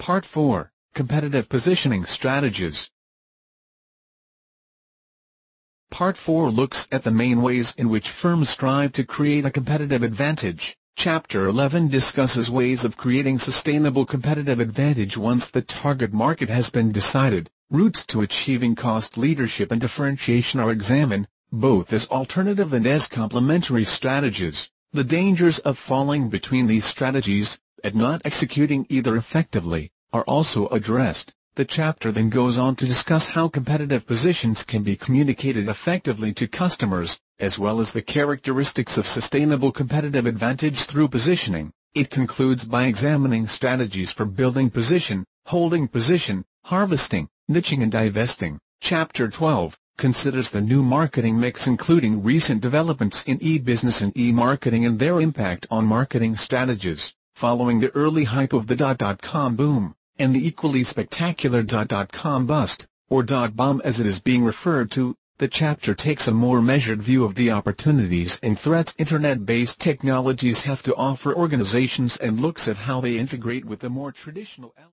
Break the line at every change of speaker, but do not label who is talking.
Part 4, Competitive Positioning Strategies. Part 4 looks at the main ways in which firms strive to create a competitive advantage. Chapter 11 discusses ways of creating sustainable competitive advantage once the target market has been decided. Routes to achieving cost leadership and differentiation are examined, both as alternative and as complementary strategies. The dangers of falling between these strategies, and not executing either effectively, are also addressed. The chapter then goes on to discuss how competitive positions can be communicated effectively to customers, as well as the characteristics of sustainable competitive advantage through positioning. It concludes by examining strategies for building position, holding position, harvesting, niching and divesting. Chapter 12 considers the new marketing mix, including recent developments in e-business and e-marketing and their impact on marketing strategies. Following the early hype of the .com boom, and the equally spectacular .com bust, or .bomb as it is being referred to, the chapter takes a more measured view of the opportunities and threats Internet-based technologies have to offer organizations and looks at how they integrate with the more traditional